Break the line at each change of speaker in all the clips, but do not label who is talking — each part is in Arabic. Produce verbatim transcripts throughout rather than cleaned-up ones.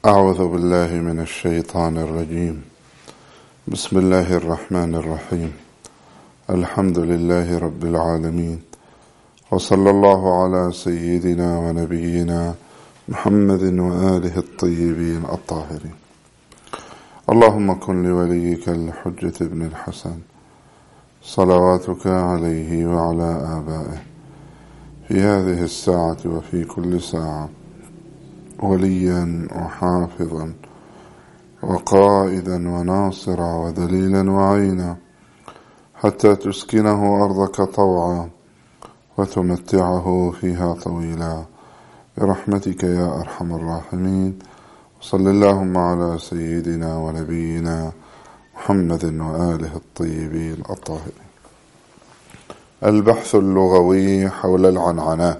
أعوذ بالله من الشيطان الرجيم. بسم الله الرحمن الرحيم. الحمد لله رب العالمين، وصلى الله على سيدنا ونبينا محمد وآله الطيبين الطاهرين. اللهم كن لوليك الحجة ابن الحسن صلواتك عليه وعلى آبائه في هذه الساعة وفي كل ساعة وليا وحافظا وقائدا وناصرا ودليلا وعينا، حتى تسكنه أرضك طوعا وتمتعه فيها طويلا برحمتك يا أرحم الراحمين. وصل اللهم على سيدنا ونبينا محمد وآله الطيبين الطاهرين. البحث اللغوي حول العنعنة.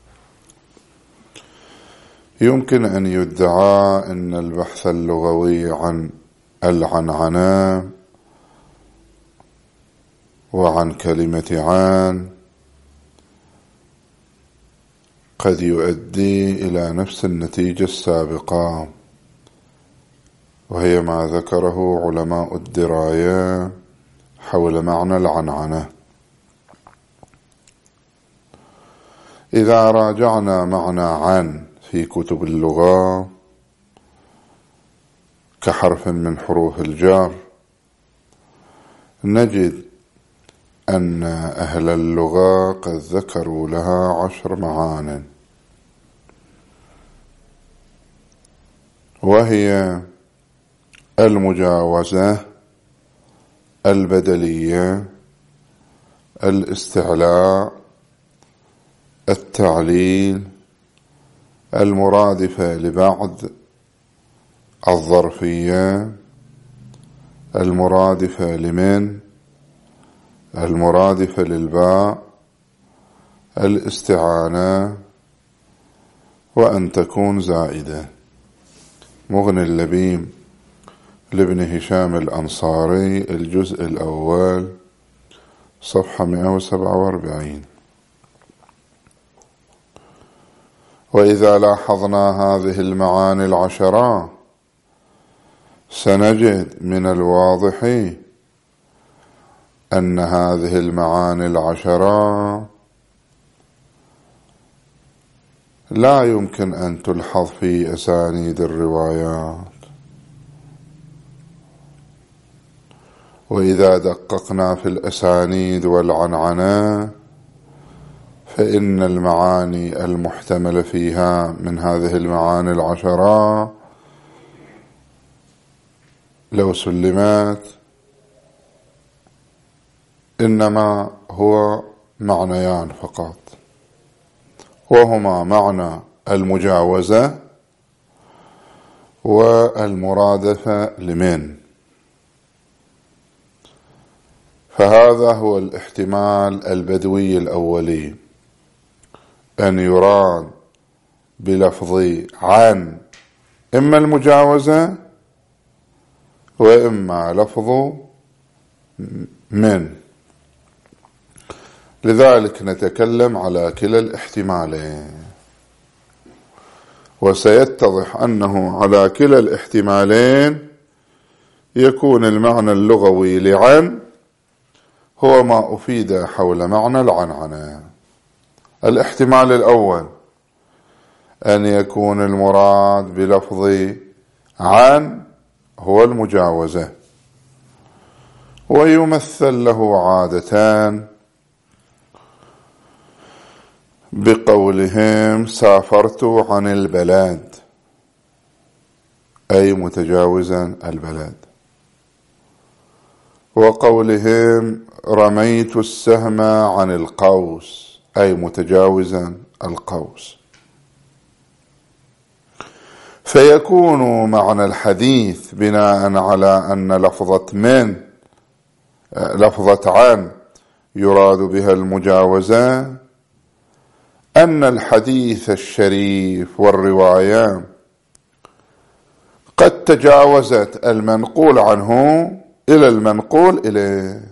يمكن أن يدعى أن البحث اللغوي عن العنعنة وعن كلمة عن قد يؤدي إلى نفس النتيجة السابقة، وهي ما ذكره علماء الدراية حول معنى العنعنة. إذا راجعنا معنى عن في كتب اللغة كحرف من حروف الجر، نجد أن أهل اللغة قد ذكروا لها عشر معان، وهي المجاوزة، البدلية، الاستعلاء، التعليل، المرادفة لبعض، الظرفية، المرادفة لمن، المرادفة للباء، الاستعانة، وأن تكون زائدة. مغني اللبيب لابن هشام الأنصاري، الجزء الأول، صفحة مئة وسبعة وأربعين. وإذا لاحظنا هذه المعاني العشرة سنجد من الواضح أن هذه المعاني العشرة لا يمكن أن تلحظ في أسانيد الروايات. وإذا دققنا في الأسانيد والعنعنة فإن المعاني المحتملة فيها من هذه المعاني العشرة لو سلمت إنما هو معنيان فقط، وهما معنى المجاوزة والمرادفة لمن. فهذا هو الاحتمال البدوي الأولي، أن يراد بلفظ عن إما المجاوزة وإما لفظ من. لذلك نتكلم على كلا الاحتمالين، وسيتضح أنه على كلا الاحتمالين يكون المعنى اللغوي لعن هو ما أفيد حول معنى العنعنة. الاحتمال الأول أن يكون المراد بلفظ عن هو المجاوزة، ويمثل له عادتان بقولهم سافرت عن البلد، أي متجاوزا البلد، وقولهم رميت السهم عن القوس، أي متجاوزا القوس. فيكون معنى الحديث بناء على أن لفظة من لفظة عن يراد بها المجاوزة أن الحديث الشريف والرواية قد تجاوزت المنقول عنه إلى المنقول إليه،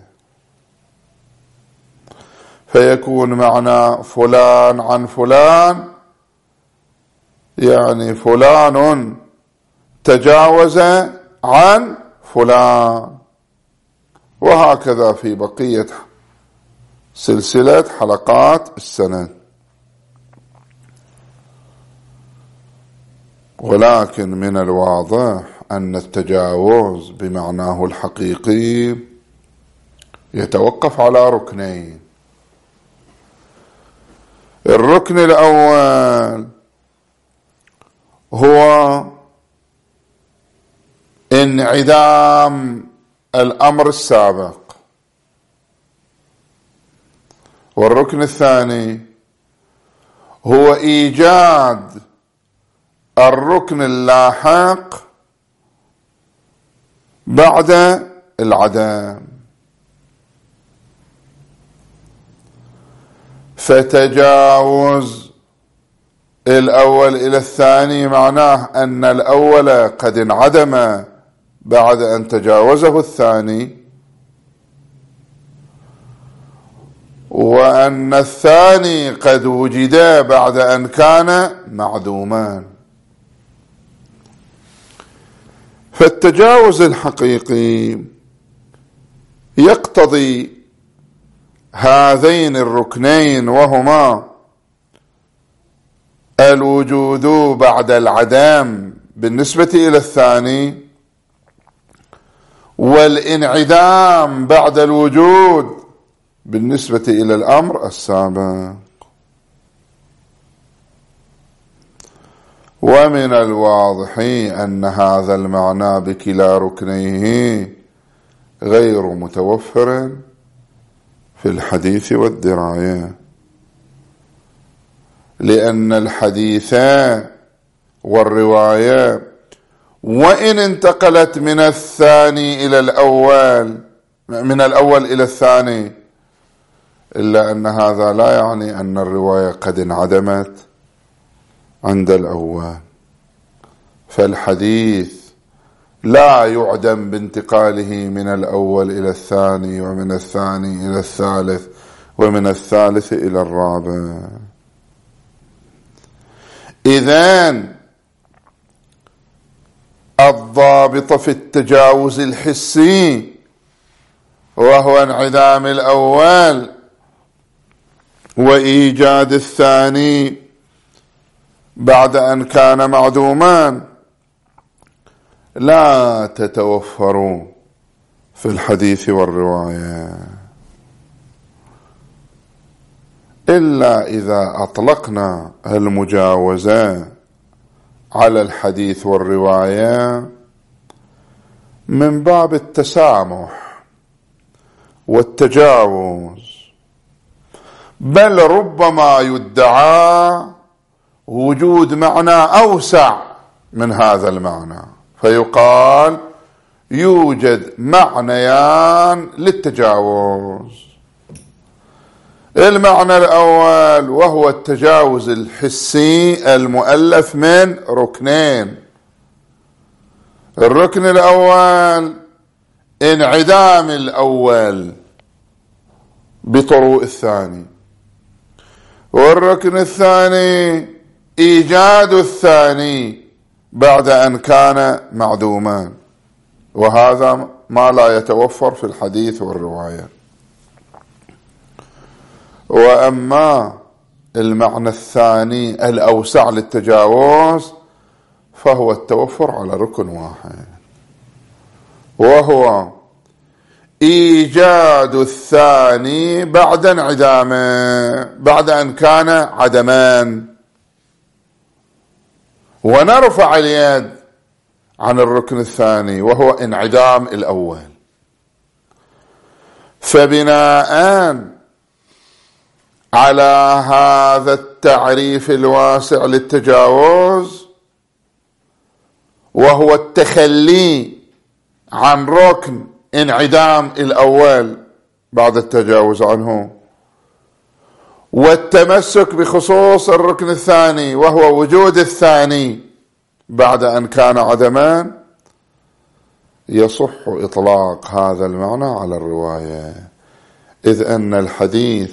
فيكون معنى فلان عن فلان يعني فلان تجاوز عن فلان. وهكذا في بقية سلسلة حلقات السند. ولكن من الواضح أن التجاوز بمعناه الحقيقي يتوقف على ركنين. الركن الأول هو انعدام الأمر السابق، والركن الثاني هو إيجاد الركن اللاحق بعد العدم. فتجاوز الأول إلى الثاني معناه أن الأول قد انعدم بعد أن تجاوزه الثاني، وأن الثاني قد وجد بعد أن كان معدوما. فالتجاوز الحقيقي يقتضي هذين الركنين، وهما الوجود بعد العدم بالنسبة إلى الثاني، والانعدام بعد الوجود بالنسبة إلى الأمر السابق. ومن الواضح أن هذا المعنى بكلا ركنيه غير متوفر في الحديث والدراية، لأن الحديث والرواية وإن انتقلت من الثاني إلى الأول من الأول إلى الثاني، إلا أن هذا لا يعني أن الرواية قد انعدمت عند الأول. فالحديث لا يعدم بانتقاله من الأول إلى الثاني، ومن الثاني إلى الثالث، ومن الثالث إلى الرابع. إذن الضابط في التجاوز الحسي وهو انعدام الأول وإيجاد الثاني بعد أن كان معدوما لا تتوفر في الحديث والرواية، إلا إذا أطلقنا المجاوزة على الحديث والرواية من باب التسامح والتجاوز، بل ربما يدعى وجود معنى أوسع من هذا المعنى، فيقال يوجد معنيان للتجاوز. المعنى الأول وهو التجاوز الحسي المؤلف من ركنين. الركن الأول انعدام الأول بطروء الثاني، والركن الثاني إيجاد الثاني بعد أن كان معدوما، وهذا ما لا يتوفر في الحديث والرواية. وأما المعنى الثاني الأوسع للتجاوز فهو التوفر على ركن واحد، وهو إيجاد الثاني بعد انعدامه، بعد أن كان عدمان، ونرفع اليد عن الركن الثاني وهو انعدام الأول. فبناء على هذا التعريف الواسع للتجاوز، وهو التخلي عن ركن انعدام الأول بعد التجاوز عنه، والتمسك بخصوص الركن الثاني وهو وجود الثاني بعد أن كان عدما، يصح إطلاق هذا المعنى على الرواية، إذ أن الحديث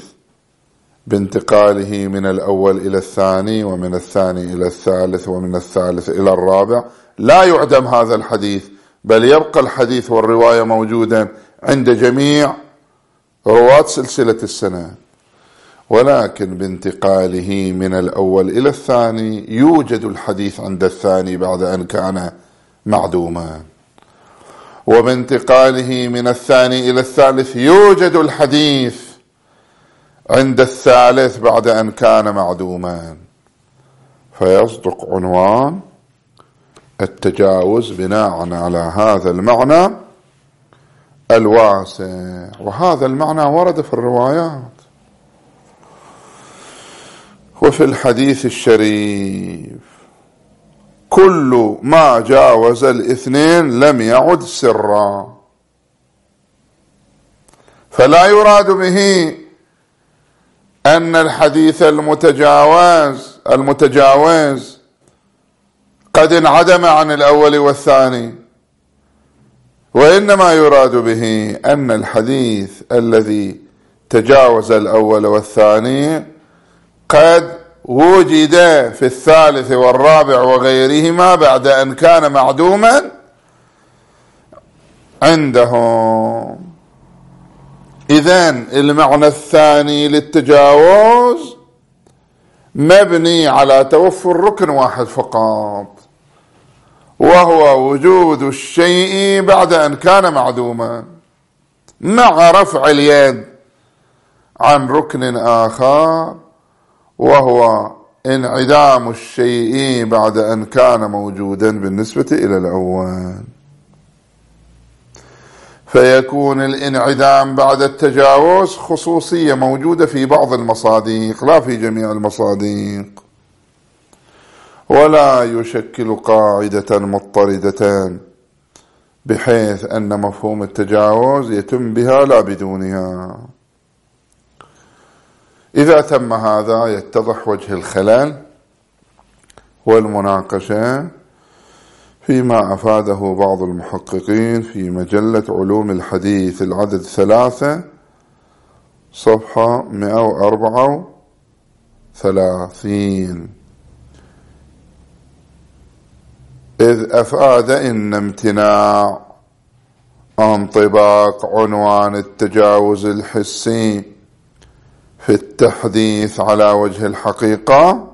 بانتقاله من الأول إلى الثاني، ومن الثاني إلى الثالث، ومن الثالث إلى الرابع، لا يعدم هذا الحديث، بل يبقى الحديث والرواية موجودا عند جميع رواة سلسلة السند، ولكن بانتقاله من الأول إلى الثاني يوجد الحديث عند الثاني بعد أن كان معدوما، وبانتقاله من الثاني إلى الثالث يوجد الحديث عند الثالث بعد أن كان معدوما، فيصدق عنوان التجاوز بناء على هذا المعنى الواسع. وهذا المعنى ورد في الروايات وفي الحديث الشريف: كل ما جاوز الاثنين لم يعد سرا. فلا يراد به أن الحديث المتجاوز المتجاوز قد انعدم عن الأول والثاني، وإنما يراد به أن الحديث الذي تجاوز الأول والثاني قد وجد في الثالث والرابع وغيرهما بعد أن كان معدوما عندهم. إذن المعنى الثاني للتجاوز مبني على توفر ركن واحد فقط، وهو وجود الشيء بعد أن كان معدوما، مع رفع اليد عن ركن آخر وهو انعدام الشيء بعد أن كان موجودا بالنسبة إلى الأول. فيكون الانعدام بعد التجاوز خصوصية موجودة في بعض المصادق لا في جميع المصادق، ولا يشكل قاعدة مضطردة بحيث أن مفهوم التجاوز يتم بها لا بدونها. إذا تم هذا يتضح وجه الخلل والمناقشة فيما أفاده بعض المحققين في مجلة علوم الحديث العدد ثلاثة صفحة مئة وأربعة وثلاثين، إذ أفاد إن امتناع انطباق عنوان التجاوز الحسي في التحديث على وجه الحقيقة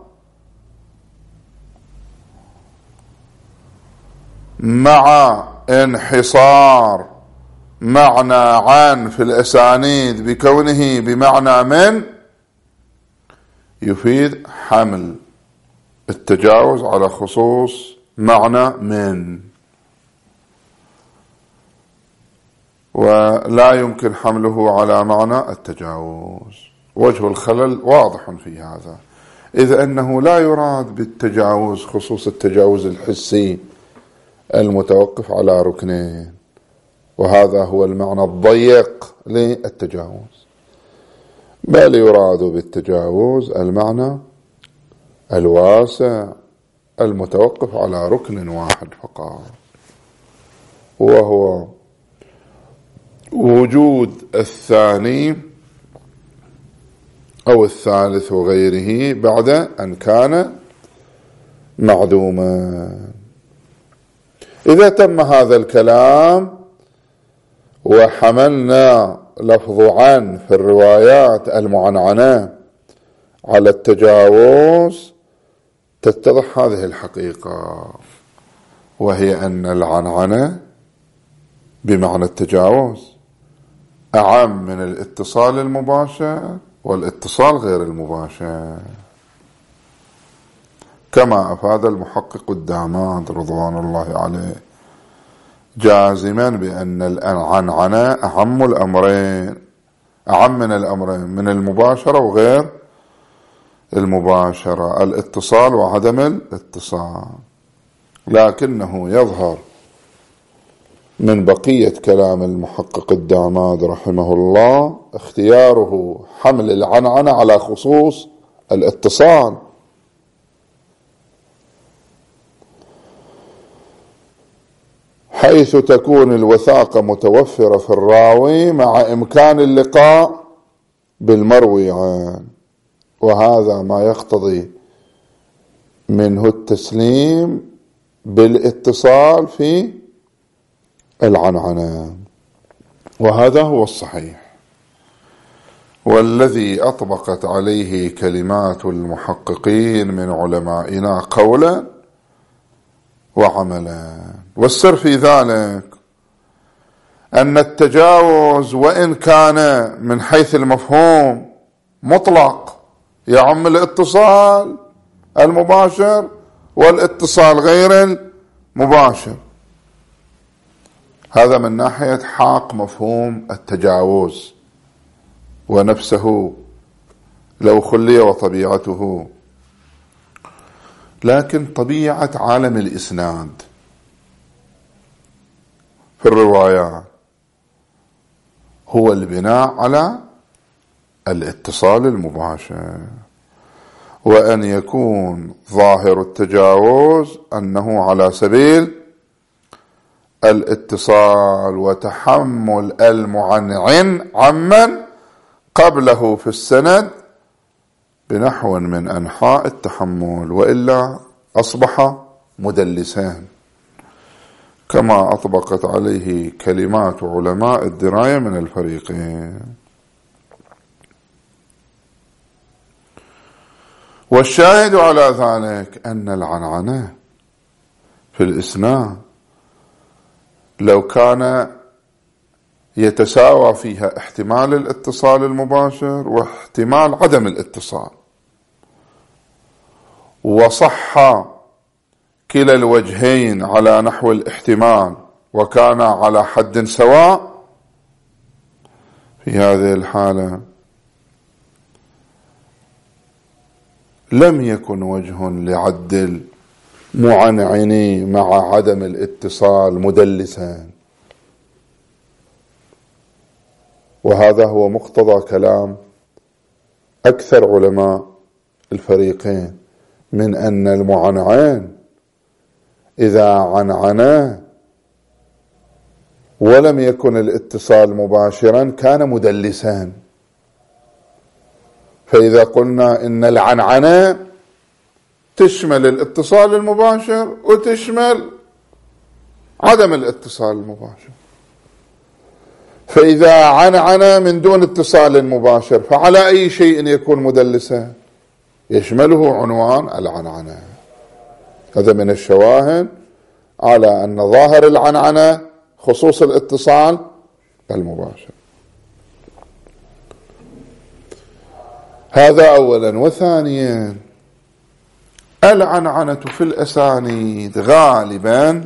مع انحصار معنى عن في الأسانيد بكونه بمعنى من يفيد حمل التجاوز على خصوص معنى من، ولا يمكن حمله على معنى التجاوز. وجه الخلل واضح في هذا، إذ أنه لا يراد بالتجاوز خصوص التجاوز الحسي المتوقف على ركنين، وهذا هو المعنى الضيق للتجاوز، بل يراد بالتجاوز المعنى الواسع المتوقف على ركن واحد فقط، وهو وجود الثاني أو الثالث وغيره بعد أن كان معدوما. إذا تم هذا الكلام وحملنا لفظ عن في الروايات المعنعنة على التجاوز تتضح هذه الحقيقة، وهي أن العنعنة بمعنى التجاوز أعم من الاتصال المباشر والاتصال غير المباشر، كما أفاد المحقق الداماد رضوان الله عليه جازما بأن العنعنة أعم الأمرين أعم من الأمرين من المباشرة وغير المباشرة، الاتصال وعدم الاتصال. لكنه يظهر من بقية كلام المحقق الداماد رحمه الله اختياره حمل العنعنة على خصوص الاتصال، حيث تكون الوثاقة متوفرة في الراوي مع إمكان اللقاء بالمروي عنه، وهذا ما يقتضي منه التسليم بالاتصال في العنعنة، وهذا هو الصحيح والذي أطبقت عليه كلمات المحققين من علمائنا قولا وعملا. والسر في ذلك أن التجاوز وإن كان من حيث المفهوم مطلق يعم الاتصال المباشر والاتصال غير المباشر، هذا من ناحية حاق مفهوم التجاوز ونفسه لو خلي وطبيعته. لكن طبيعة عالم الإسناد في الروايات هو البناء على الاتصال المباشر، وأن يكون ظاهر التجاوز أنه على سبيل الاتصال وتحمل المعنعن عمن قبله في السند بنحو من أنحاء التحمل، وإلا أصبح مدلسان كما أطبقت عليه كلمات علماء الدراية من الفريقين. والشاهد على ذلك أن العنعنة في الإسناد لو كان يتساوى فيها احتمال الاتصال المباشر واحتمال عدم الاتصال، وصح كلا الوجهين على نحو الاحتمال وكان على حد سواء، في هذه الحالة لم يكن وجه لعد المعنعني مع عدم الاتصال مدلسا. وهذا هو مقتضى كلام أكثر علماء الفريقين من أن المعنعن إذا عنعنا ولم يكن الاتصال مباشرا كان مدلسا. فإذا قلنا إن العنعنة تشمل الاتصال المباشر وتشمل عدم الاتصال المباشر، فإذا عنعن من دون اتصال مباشر فعلى أي شيء يكون مدلسا؟ يشمله عنوان العنعنة. هذا من الشواهد على أن ظاهر العنعنة خصوص الاتصال المباشر. هذا أولا. وثانيا العنعنة في الأسانيد غالبا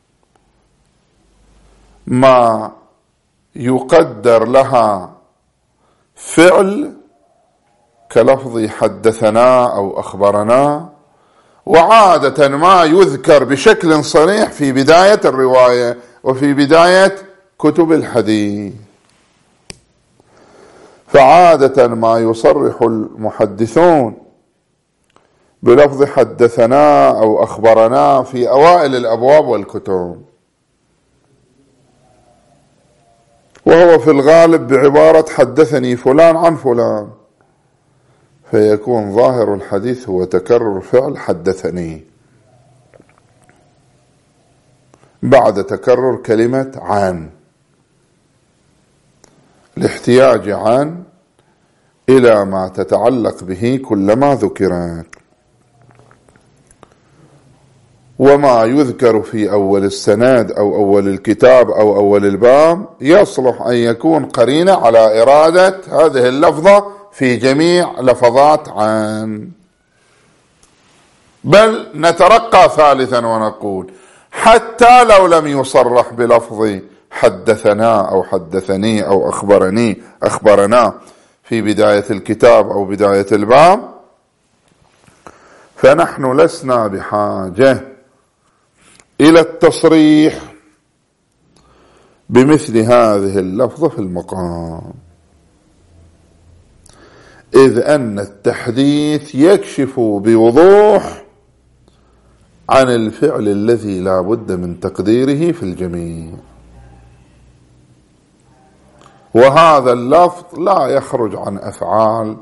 ما يقدر لها فعل كلفظ حدثنا أو أخبرنا، وعادة ما يذكر بشكل صريح في بداية الرواية وفي بداية كتب الحديث. فعادة ما يصرح المحدثون بلفظ حدثنا أو أخبرنا في أوائل الأبواب والكتب، وهو في الغالب بعبارة حدثني فلان عن فلان، فيكون ظاهر الحديث هو تكرر فعل حدثني بعد تكرر كلمة عن، لاحتياج عن إلى ما تتعلق به كلما ذكرت. وما يذكر في أول السند أو أول الكتاب أو أول الباب يصلح أن يكون قرينة على إرادة هذه اللفظة في جميع لفظات عن. بل نترقى ثالثا ونقول حتى لو لم يصرح بلفظ حدثنا أو حدثني أو أخبرني أخبرنا في بداية الكتاب أو بداية الباب، فنحن لسنا بحاجة إلى التصريح بمثل هذه اللفظة في المقام، إذ أن التحديث يكشف بوضوح عن الفعل الذي لا بد من تقديره في الجميع، وهذا اللفظ لا يخرج عن أفعال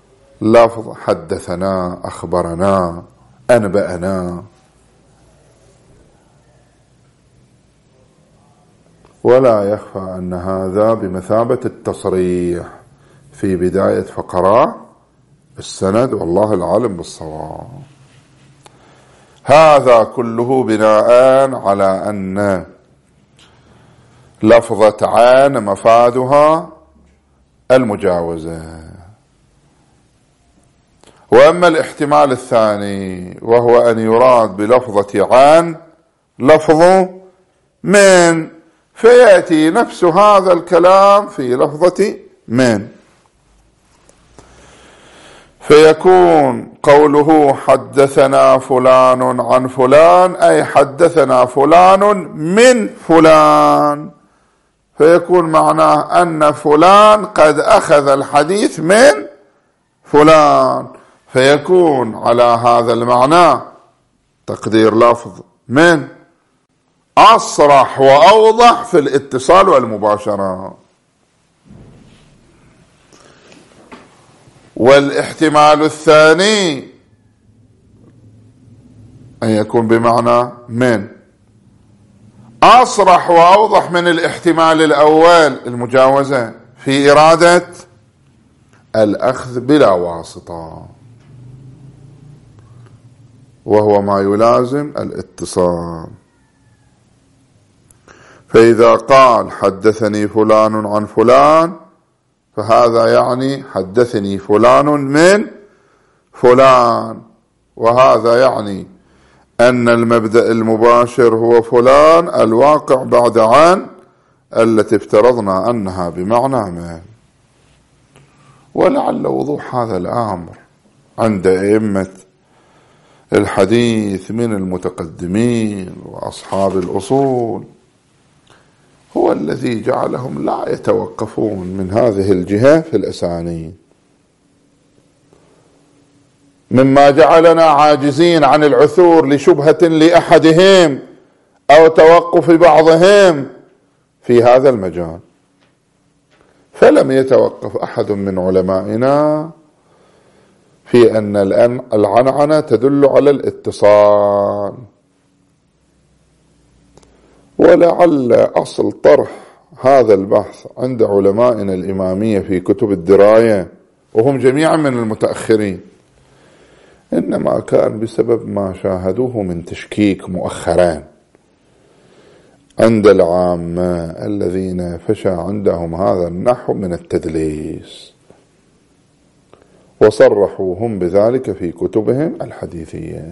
لفظ حدثنا أخبرنا أنبأنا. ولا يخفى أن هذا بمثابة التصريح في بداية فقرات السند، والله العالم بالصواب. هذا كله بناء على أن لفظة عن مفادها المجاوزة. وأما الاحتمال الثاني وهو أن يراد بلفظة عن لفظ من، فيأتي نفس هذا الكلام في لفظة من، فيكون قوله حدثنا فلان عن فلان أي حدثنا فلان من فلان، فيكون معناه أن فلان قد أخذ الحديث من فلان، فيكون على هذا المعنى تقدير لفظ من أصرح وأوضح في الاتصال والمباشرة. والاحتمال الثاني أن يكون بمعنى من أصرح وأوضح من الاحتمال الأول المجاوزة في إرادة الأخذ بلا واسطة، وهو ما يلازم الاتصال. فإذا قال حدثني فلان عن فلان فهذا يعني حدثني فلان من فلان، وهذا يعني أن المبدأ المباشر هو فلان الواقع بعد عن التي افترضنا أنها بمعنى من. ولعل وضوح هذا الأمر عند أئمة الحديث من المتقدمين وأصحاب الأصول هو الذي جعلهم لا يتوقفون من هذه الجهة في الأسانيد، مما جعلنا عاجزين عن العثور لشبهة لأحدهم أو توقف بعضهم في هذا المجال. فلم يتوقف أحد من علمائنا في أن العنعنة تدل على الاتصال. ولعل أصل طرح هذا البحث عند علمائنا الإمامية في كتب الدراية، وهم جميعا من المتأخرين، إنما كان بسبب ما شاهدوه من تشكيك مؤخرا عند العامة الذين فشى عندهم هذا النحو من التدليس، وصرحوا هم بذلك في كتبهم الحديثية.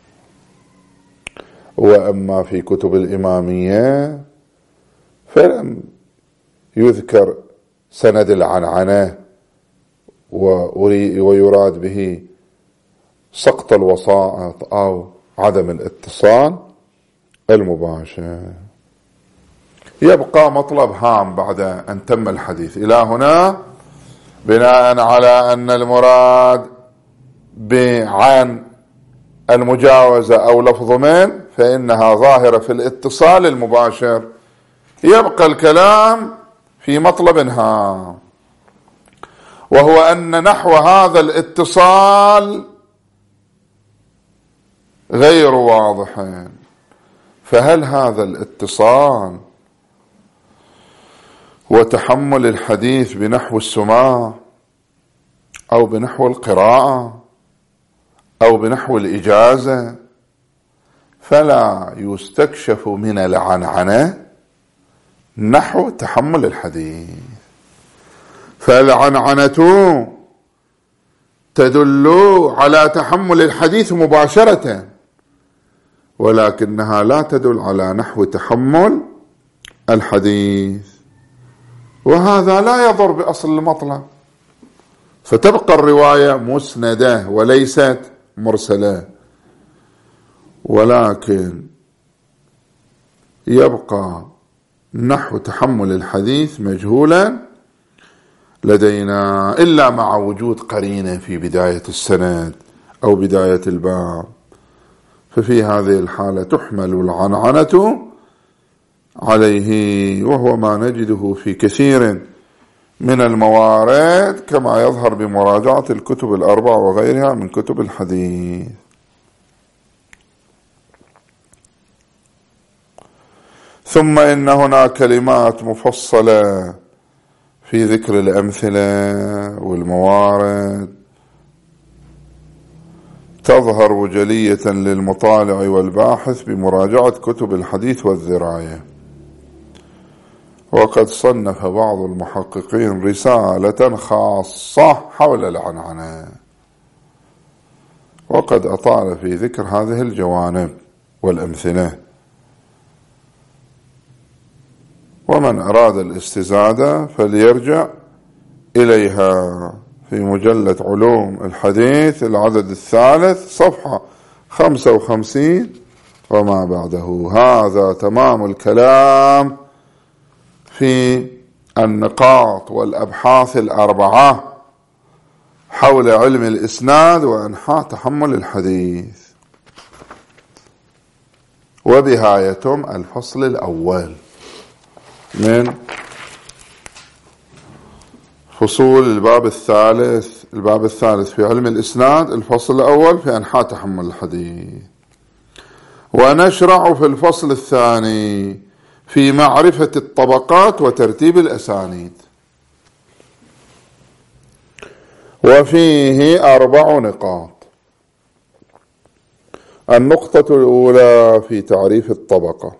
وأما في كتب الإمامية فلم يذكر سند العنعنة ويراد به سقط الوسائط أو عدم الاتصال المباشر. يبقى مطلب هام بعد أن تم الحديث إلى هنا، بناء على أن المراد بعن المجاوزة أو لفظ من فإنها ظاهرة في الاتصال المباشر. يبقى الكلام في مطلب هام، وهو أن نحو هذا الاتصال غير واضح. فهل هذا الاتصال وتحمل الحديث بنحو السماع أو بنحو القراءة أو بنحو الإجازة، فلا يستكشف من العنعنة نحو تحمل الحديث. فالعنعنة تدل على تحمل الحديث مباشرة، ولكنها لا تدل على نحو تحمل الحديث، وهذا لا يضر بأصل المطلب، فتبقى الرواية مسندة وليست مرسلة. ولكن يبقى نحو تحمل الحديث مجهولا لدينا إلا مع وجود قرينة في بداية السند أو بداية الباب، ففي هذه الحالة تحمل العنعنة عليه، وهو ما نجده في كثير من الموارد كما يظهر بمراجعة الكتب الأربع وغيرها من كتب الحديث. ثم إن هنا كلمات مفصلة في ذكر الأمثلة والموارد تظهر جلية للمطالع والباحث بمراجعة كتب الحديث والذراية. وقد صنف بعض المحققين رسالة خاصة حول العنعنة، وقد أطال في ذكر هذه الجوانب والأمثلة، ومن أراد الاستزادة فليرجع إليها في مجلة علوم الحديث العدد الثالث صفحة خمسة وخمسين وما بعده. هذا تمام الكلام في النقاط والأبحاث الأربعة حول علم الإسناد وأنحاء تحمل الحديث، وبهايتهم الفصل الأول من فصول الباب الثالث الباب الثالث في علم الإسناد، الفصل الأول في أنحاء تحمل الحديث. ونشرع في الفصل الثاني في معرفة الطبقات وترتيب الأسانيد، وفيه أربع نقاط. النقطة الأولى في تعريف الطبقة.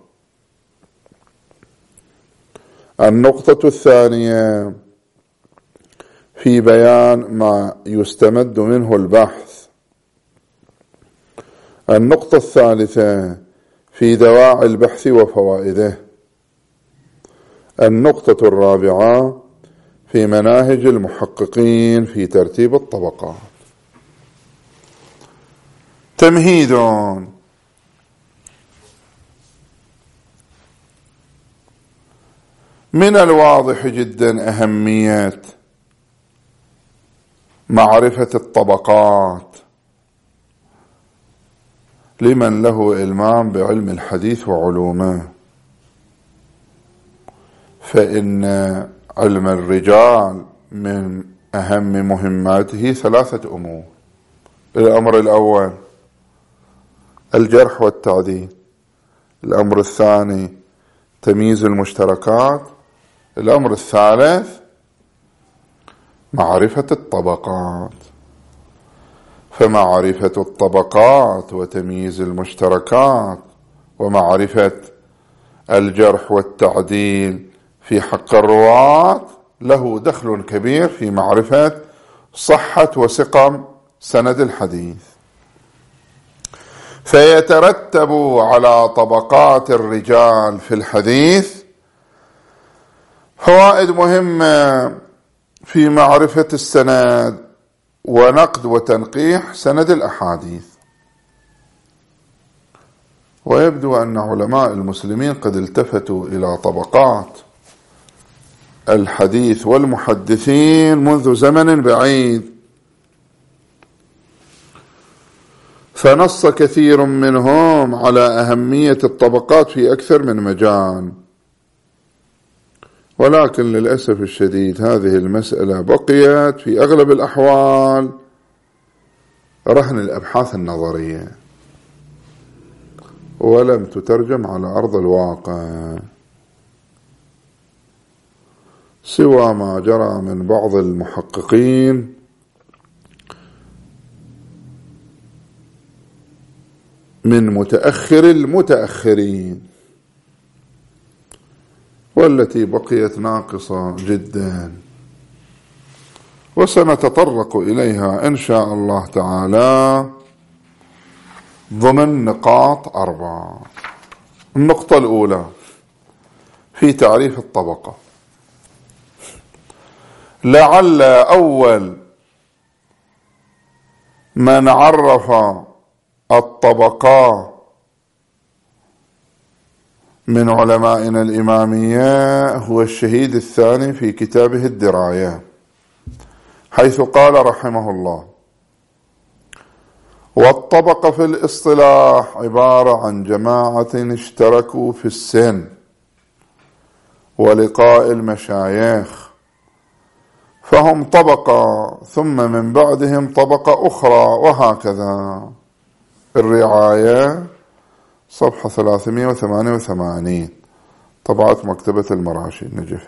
النقطة الثانية في بيان ما يستمد منه البحث. النقطة الثالثة في دواعي البحث وفوائده. النقطة الرابعة في مناهج المحققين في ترتيب الطبقات. تمهيد. من الواضح جدا أهمية معرفة الطبقات لمن له إلمام بعلم الحديث وعلومه، فإن علم الرجال من أهم مهماته ثلاثة أمور. الأمر الأول الجرح والتعديل، الأمر الثاني تمييز المشتركات، الأمر الثالث معرفة الطبقات. فمعرفة الطبقات وتمييز المشتركات ومعرفة الجرح والتعديل في حق الرواة له دخل كبير في معرفة صحة وسقم سند الحديث. فيترتب على طبقات الرجال في الحديث فوائد مهمة في معرفة السند ونقد وتنقيح سند الأحاديث. ويبدو أن علماء المسلمين قد التفتوا إلى طبقات الحديث والمحدثين منذ زمن بعيد، فنص كثير منهم على أهمية الطبقات في أكثر من مجال، ولكن للأسف الشديد هذه المسألة بقيت في أغلب الأحوال رهن الأبحاث النظرية ولم تترجم على أرض الواقع، سوى ما جرى من بعض المحققين من متأخر المتأخرين، والتي بقيت ناقصة جدا، وسنتطرق إليها إن شاء الله تعالى ضمن نقاط أربعة. النقطة الأولى في تعريف الطبقة. لعل أول من عرف الطبقة من علمائنا الإمامية هو الشهيد الثاني في كتابه الدراية، حيث قال رحمه الله: والطبقة في الاصطلاح عبارة عن جماعة اشتركوا في السن ولقاء المشايخ، فهم طبقة ثم من بعدهم طبقة أخرى، وهكذا. الرعاية صفحة ثلاثمائة وثمانية وثمانين طبعت مكتبة المراشي النجفي.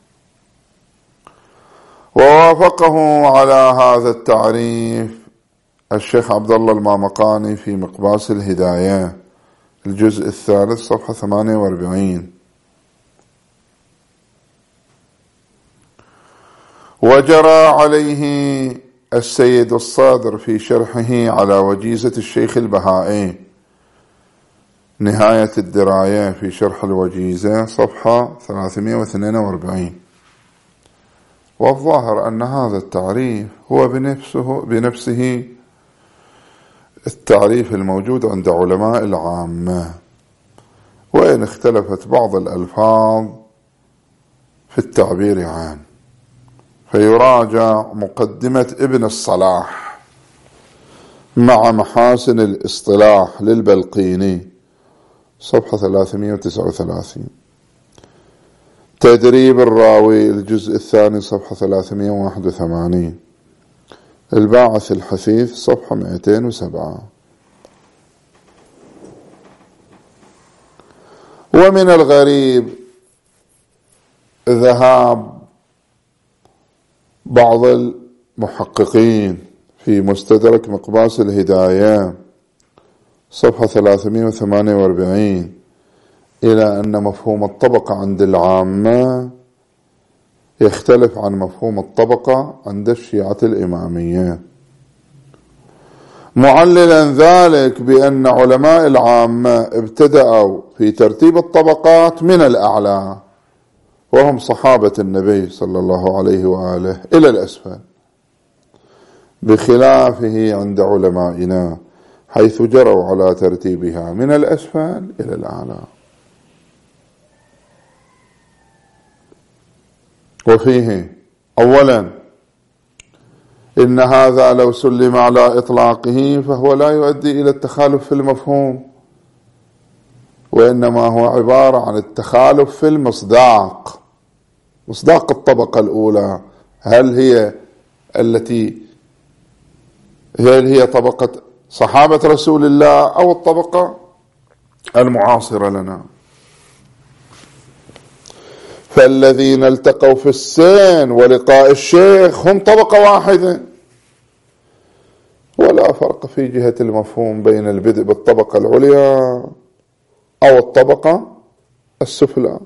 ووافقه على هذا التعريف الشيخ عبد الله المامقاني في مقباس الهداية الجزء الثالث صفحة ثمانية وأربعين. وجرى عليه السيد الصادر في شرحه على وجيزة الشيخ البهائي نهاية الدراية في شرح الوجيزة صفحة ثلاثمائة واثنين وأربعين. والظاهر أن هذا التعريف هو بنفسه, بنفسه التعريف الموجود عند علماء العامة، وإن اختلفت بعض الألفاظ في التعبير عنه، فيراجع مقدمة ابن الصلاح مع محاسن الاصطلاح للبلقيني صفحة ثلاثمائة وتسعة وثلاثين، تدريب الراوي الجزء الثاني صفحة ثلاثمائة وواحد وثمانين، الباعث الحثيث صفحة مئتين وسبعة. ومن الغريب ذهاب بعض المحققين في مستدرك مقباس الهداية صفحة ثلاثمائة وثمانية وأربعين إلى أن مفهوم الطبقة عند العامة يختلف عن مفهوم الطبقة عند الشيعة الإمامية، معللا ذلك بأن علماء العامة ابتدأوا في ترتيب الطبقات من الأعلى وهم صحابة النبي صلى الله عليه وآله إلى الأسفل، بخلافه عند علمائنا حيث جروا على ترتيبها من الأسفل إلى الأعلى. وفيه أولا إن هذا لو سلم على إطلاقه فهو لا يؤدي إلى التخالف في المفهوم، وإنما هو عبارة عن التخالف في المصداق. مصداق الطبقة الأولى هل هي التي هل هي طبقة صحابة رسول الله أو الطبقة المعاصرة لنا؟ فالذين التقوا في السن ولقاء الشيخ هم طبقة واحدة، ولا فرق في جهة المفهوم بين البدء بالطبقة العليا أو الطبقة السفلى.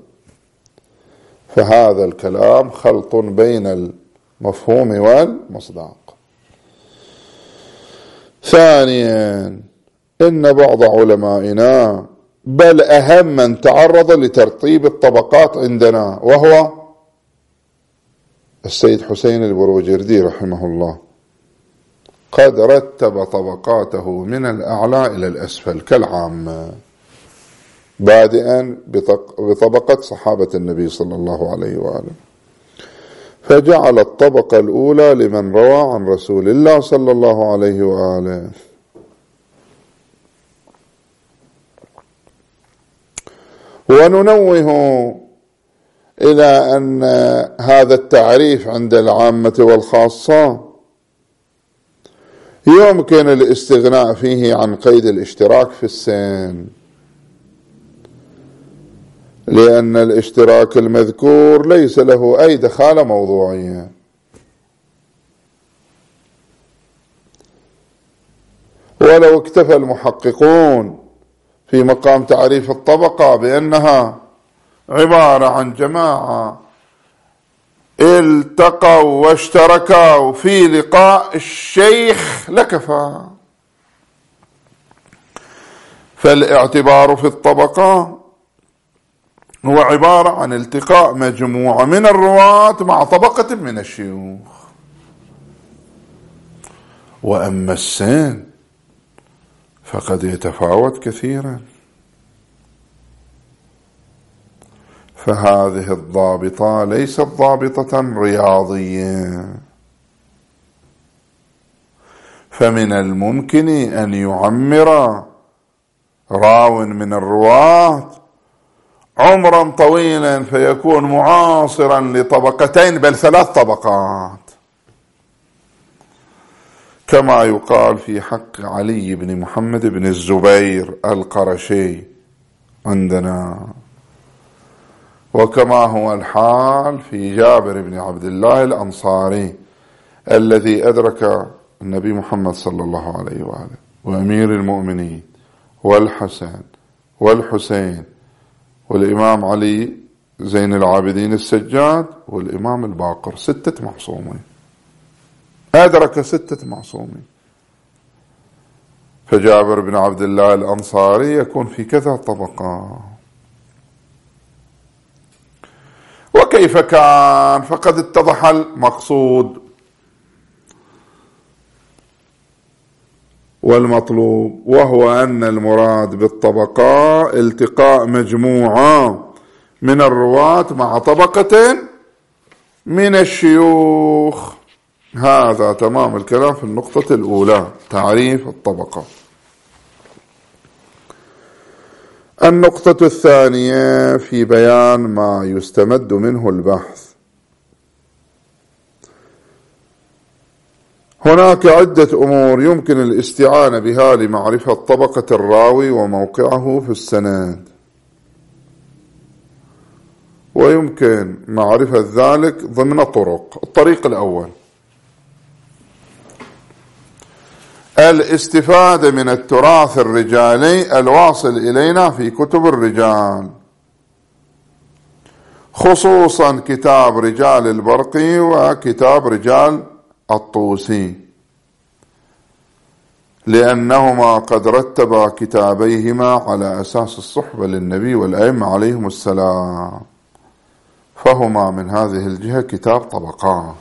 فهذا الكلام خلط بين المفهوم والمصداق. ثانيا إن بعض علمائنا بل أهم من تعرض لترتيب الطبقات عندنا وهو السيد حسين البروجردي رحمه الله قد رتب طبقاته من الأعلى إلى الأسفل كالعامة، بادئا بطبقة صحابة النبي صلى الله عليه وآله، فجعل الطبقة الأولى لمن روى عن رسول الله صلى الله عليه وآله. وننوه إلى أن هذا التعريف عند العامة والخاصة يمكن الاستغناء فيه عن قيد الاشتراك في السن، لأن الاشتراك المذكور ليس له أي دخالة موضوعية، ولو اكتفى المحققون في مقام تعريف الطبقة بأنها عبارة عن جماعة التقوا واشتركوا في لقاء الشيخ لكفى. فالاعتبار في الطبقة هو عبارة عن التقاء مجموعة من الرواة مع طبقة من الشيوخ. وأما السن فقد يتفاوت كثيرا، فهذه الضابطة ليست ضابطة رياضية، فمن الممكن أن يعمر راو من الرواة عمرا طويلا فيكون معاصرا لطبقتين بل ثلاث طبقات، كما يقال في حق علي بن محمد بن الزبير القرشي عندنا، وكما هو الحال في جابر بن عبد الله الأنصاري الذي أدرك النبي محمد صلى الله عليه وآله وأمير المؤمنين والحسن والحسين والإمام علي زين العابدين السجاد والإمام الباقر، ستة معصومين، أدرك ستة معصومين. فجابر بن عبد الله الأنصاري يكون في كذا طبقة. وكيف كان؟ فقد اتضح المقصود والمطلوب، وهو أن المراد بالطبقة التقاء مجموعة من الرواة مع طبقة من الشيوخ. هذا تمام الكلام في النقطة الأولى، تعريف الطبقة. النقطة الثانية في بيان ما يستمد منه البحث. هناك عدة أمور يمكن الاستعانة بها لمعرفة طبقة الراوي وموقعه في السند، ويمكن معرفة ذلك ضمن طرق. الطريق الأول الاستفادة من التراث الرجالي الواصل إلينا في كتب الرجال، خصوصا كتاب رجال البرقي وكتاب رجال الطوسي، لأنهما قد رتبا كتابيهما على أساس الصحبة للنبي والأئمة عليهم السلام، فهما من هذه الجهة كتاب طبقات.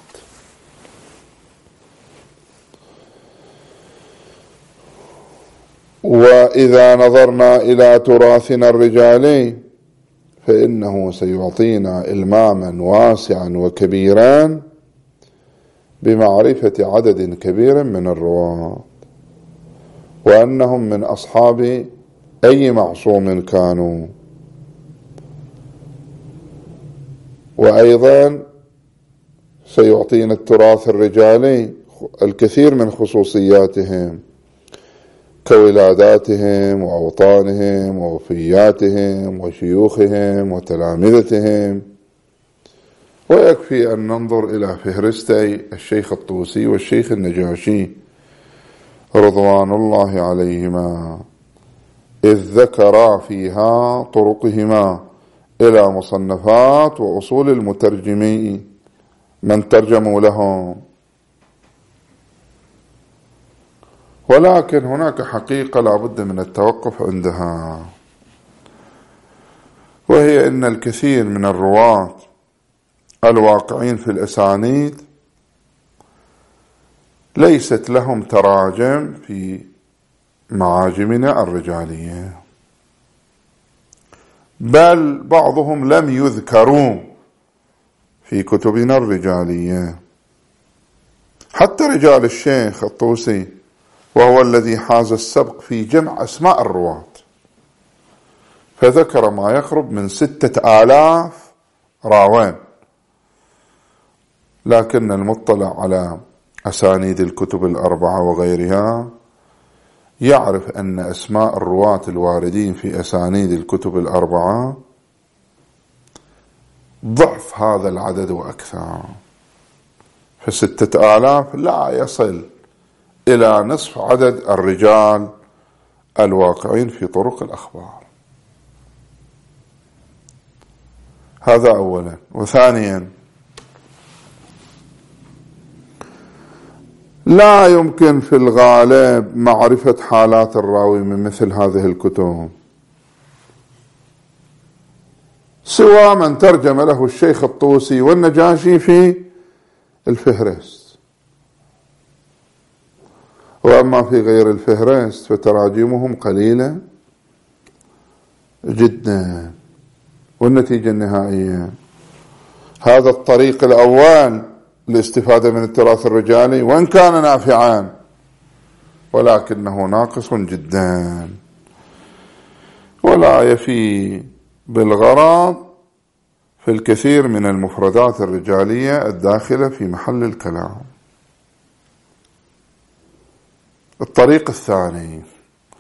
وإذا نظرنا إلى تراثنا الرجالي فإنه سيعطينا إلماما واسعا وكبيرا بمعرفة عدد كبير من الرواة، وأنهم من أصحاب أي معصوم كانوا، وأيضا سيعطينا التراث الرجالي الكثير من خصوصياتهم كولاداتهم وأوطانهم ووفياتهم وشيوخهم وتلامذتهم. ويكفي أن ننظر إلى فهرستي الشيخ الطوسي والشيخ النجاشي رضوان الله عليهما، إذ ذكرا فيها طرقهما إلى مصنفات وأصول المترجمين من ترجموا لهم. ولكن هناك حقيقة لا بد من التوقف عندها، وهي أن الكثير من الرواة الواقعين في الأسانيد ليست لهم تراجم في معاجمنا الرجالية، بل بعضهم لم يذكروا في كتبنا الرجالية. حتى رجال الشيخ الطوسي وهو الذي حاز السبق في جمع أسماء الرواة، فذكر ما يقرب من ستة آلاف راوين، لكن المطلع على أسانيد الكتب الأربعة وغيرها يعرف أن أسماء الرواة الواردين في أسانيد الكتب الأربعة ضعف هذا العدد وأكثر، فستة آلاف لا يصل إلى نصف عدد الرجال الواقعين في طرق الأخبار. هذا أولا. وثانيا، لا يمكن في الغالب معرفة حالات الراوي من مثل هذه الكتب سوى من ترجم له الشيخ الطوسي والنجاشي في الفهرست، وأما في غير الفهرست فتراجمهم قليلة جدا. والنتيجة النهائية هذا الطريق الأول الاستفادة من التراث الرجالي وإن كان نافعا ولكنه ناقص جدا، ولا يفي بالغرض في الكثير من المفردات الرجالية الداخلة في محل الكلام. الطريق الثاني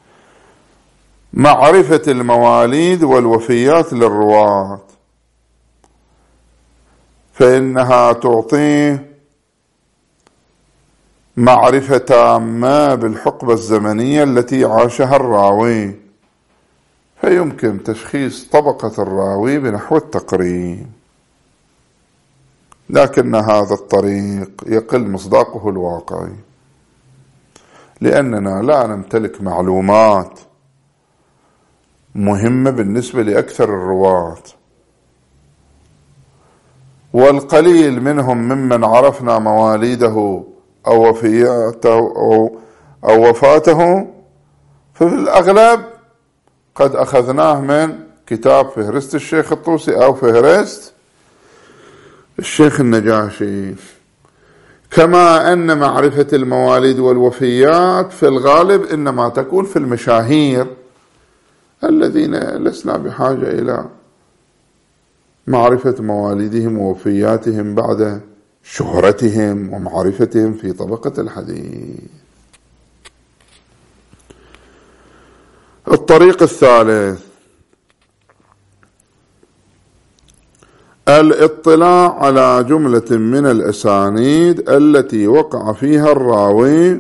معرفة المواليد والوفيات للرواة فإنها تعطيه معرفة تامة بالحقبة الزمنية التي عاشها الراوي، فيمكن تشخيص طبقة الراوي بنحو التقريب. لكن هذا الطريق يقل مصداقه الواقعي، لأننا لا نمتلك معلومات مهمة بالنسبة لأكثر الرواة، والقليل منهم ممن عرفنا مواليده أو وفياته أو, أو وفاته ففي الأغلب قد أخذناه من كتاب فهرست الشيخ الطوسي أو فهرست الشيخ النجاشي. كما أن معرفة المواليد والوفيات في الغالب إنما تكون في المشاهير الذين لسنا بحاجة إلى معرفة مواليدهم ووفياتهم بعد شهرتهم ومعرفتهم في طبقة الحديث. الطريق الثالث الاطلاع على جملة من الأسانيد التي وقع فيها الراوي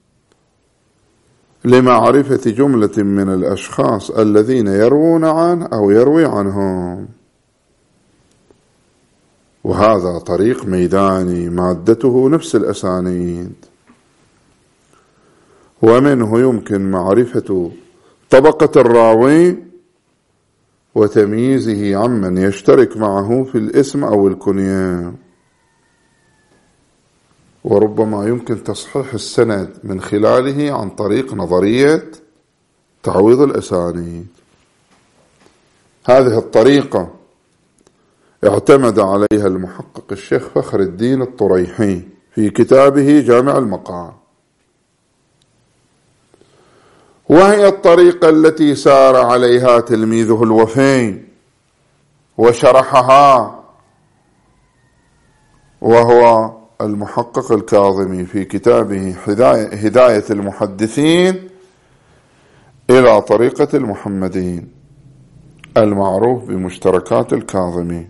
لمعرفة جملة من الأشخاص الذين يروون عنه أو يروي عنهم، وهذا طريق ميداني مادته نفس الأسانيد، ومنه يمكن معرفة طبقة الراوي وتمييزه عمن يشترك معه في الاسم أو الكنية، وربما يمكن تصحيح السند من خلاله عن طريق نظرية تعويض الأسانيد. هذه الطريقة اعتمد عليها المحقق الشيخ فخر الدين الطريحي في كتابه جامع المقال، وهي الطريقة التي سار عليها تلميذه الوفي وشرحها، وهو المحقق الكاظمي في كتابه هداية المحدثين إلى طريقة المحمدين المعروف بمشتركات الكاظمي.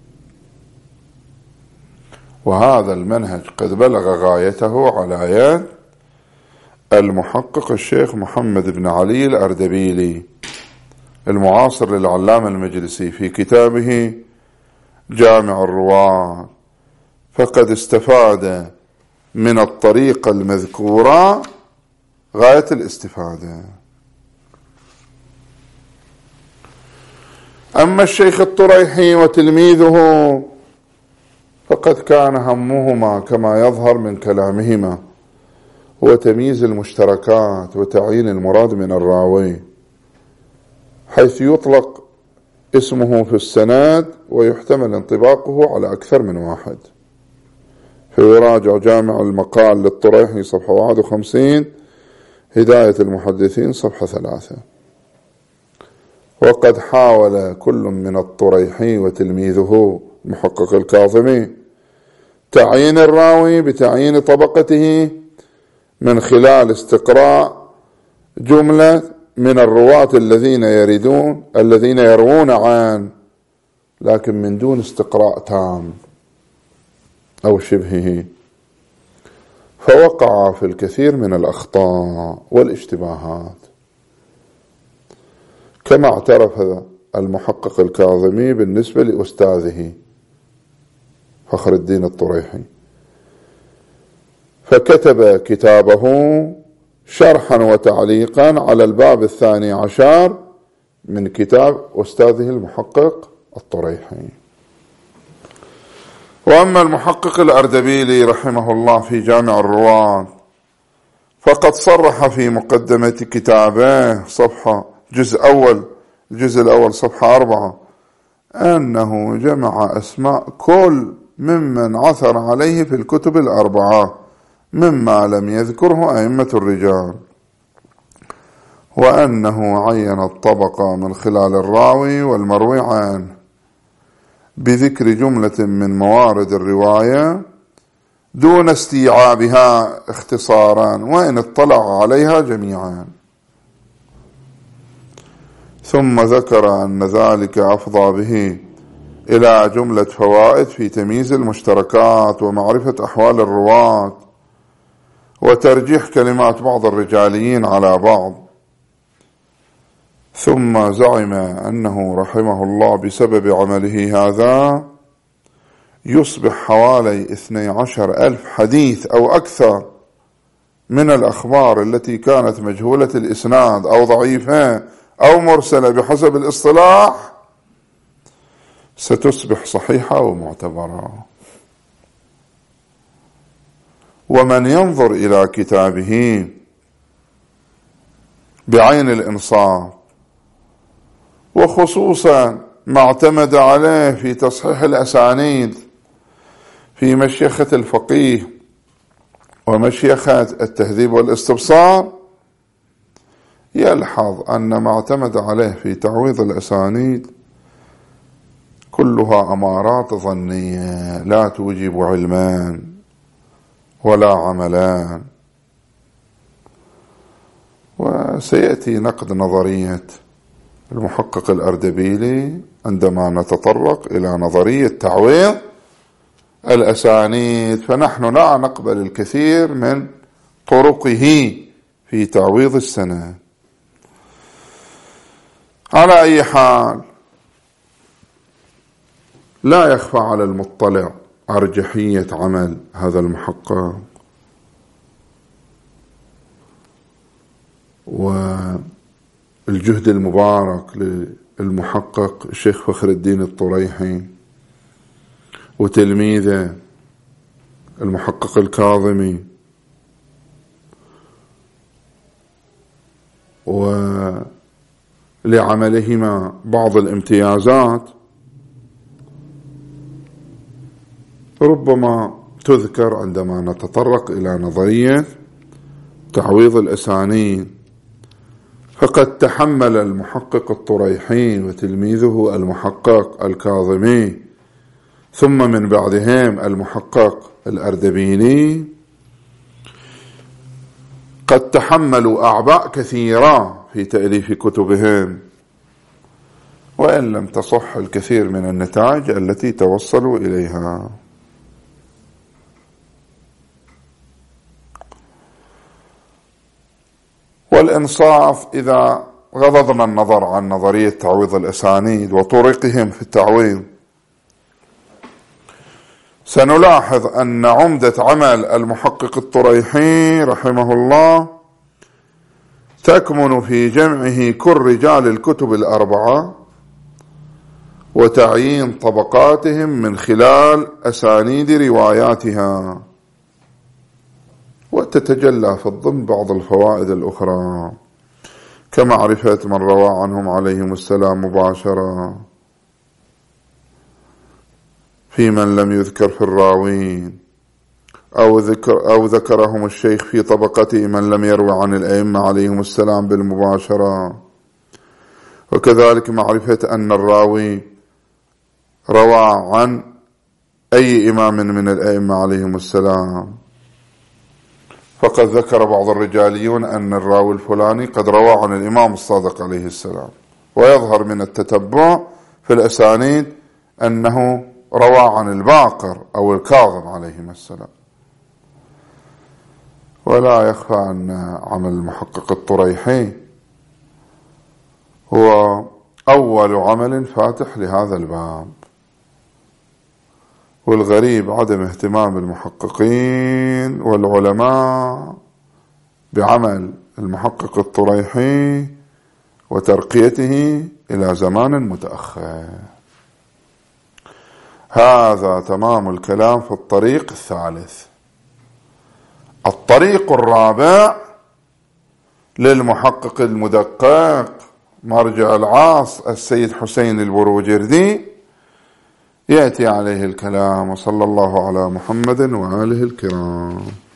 وهذا المنهج قد بلغ غايته على يد المحقق الشيخ محمد بن علي الأردبيلي المعاصر للعلامة المجلسي في كتابه جامع الرواة، فقد استفاد من الطريقة المذكورة غاية الاستفادة. أما الشيخ الطريحي وتلميذه فقد كان همهما كما يظهر من كلامهما هو تمييز المشتركات وتعيين المراد من الراوي، حيث يطلق اسمه في السند ويحتمل انطباقه على أكثر من واحد. فيراجع جامع المقال للطريحي صفحة واحد وخمسين، هداية المحدثين صفحة ثلاثة. وقد حاول كل من الطريحي وتلميذه المحقق الكاظمي تعيين الراوي بتعيين طبقته من خلال استقراء جملة من الرواة الذين يردون الذين يروون عن، لكن من دون استقراء تام أو شبهه، فوقع في الكثير من الأخطاء والاشتباهات، كما اعترف المحقق الكاظمي بالنسبة لأستاذه فخر الدين الطريحي، فكتب كتابه شرحا وتعليقا على الباب الثاني عشر من كتاب أستاذه المحقق الطريحي. وأما المحقق الأردبيلي رحمه الله في جامع الرواة فقد صرح في مقدمة كتابه صفحة جزء أول الجزء الأول صفحة أربعة أنه جمع أسماء كل ممن عثر عليه في الكتب الأربعة مما لم يذكره أئمة الرجال، وأنه عين الطبقة من خلال الراوي والمروي عنه بذكر جملة من موارد الرواية دون استيعابها اختصارا وإن اطلع عليها جميعا، ثم ذكر أن ذلك أفضى به إلى جملة فوائد في تمييز المشتركات ومعرفة أحوال الرواة وترجيح كلمات بعض الرجاليين على بعض. ثم زعم أنه رحمه الله بسبب عمله هذا يصبح حوالي اثني عشر ألف حديث أو أكثر من الأخبار التي كانت مجهولة الإسناد أو ضعيفة أو مرسلة بحسب الاصطلاح ستصبح صحيحة ومعتبرة. ومن ينظر إلى كتابه بعين الإنصاف وخصوصا ما اعتمد عليه في تصحيح الأسانيد في مشيخة الفقيه ومشيخة التهذيب والاستبصار يلحظ أن ما اعتمد عليه في تعويض الأسانيد كلها أمارات ظنية لا توجب علما ولا عملا. وسيأتي نقد نظرية المحقق الأردبيلي عندما نتطرق إلى نظرية تعويض الأسانيد، فنحن لا نقبل الكثير من طرقه في تعويض السند. على أي حال لا يخفى على المطلع أرجحية عمل هذا المحقق والجهد المبارك للمحقق الشيخ فخر الدين الطريحي وتلميذه المحقق الكاظمي، ولعملهما بعض الامتيازات ربما تذكر عندما نتطرق إلى نظرية تعويض الأسانيد. فقد تحمل المحقق الطريحي وتلميذه المحقق الكاظمي ثم من بعدهم المحقق الأردبيلي قد تحملوا أعباء كثيرة في تأليف كتبهم، وإن لم تصح الكثير من النتائج التي توصلوا إليها. والإنصاف إذا غضضنا النظر عن نظرية تعويض الأسانيد وطرقهم في التعويض سنلاحظ أن عمدة عمل المحقق الطريحي رحمه الله تكمن في جمعه كل رجال الكتب الأربعة وتعيين طبقاتهم من خلال أسانيد رواياتها، وتتجلى في الضمن بعض الفوائد الأخرى كمعرفة من روى عنهم عليهم السلام مباشرة في من لم يذكر في الراوين أو, ذكر أو ذكرهم الشيخ في طبقته من لم يروي عن الأئمة عليهم السلام بالمباشرة، وكذلك معرفة أن الراوي روى عن أي إمام من الأئمة عليهم السلام. فقد ذكر بعض الرجاليون أن الراوي الفلاني قد روى عن الإمام الصادق عليه السلام، ويظهر من التتبع في الأسانيد أنه روى عن الباقر أو الكاظم عليهم السلام. ولا يخفى أن عمل المحقق الطريحي هو أول عمل فاتح لهذا الباب، والغريب عدم اهتمام المحققين والعلماء بعمل المحقق الطريحي وترقيته إلى زمان متأخر. هذا تمام الكلام في الطريق الثالث. الطريق الرابع للمحقق المدقق مرجع العاص السيد حسين البروجردي يأتي عليه الكلام، وصلى الله على محمد وآله الكرام.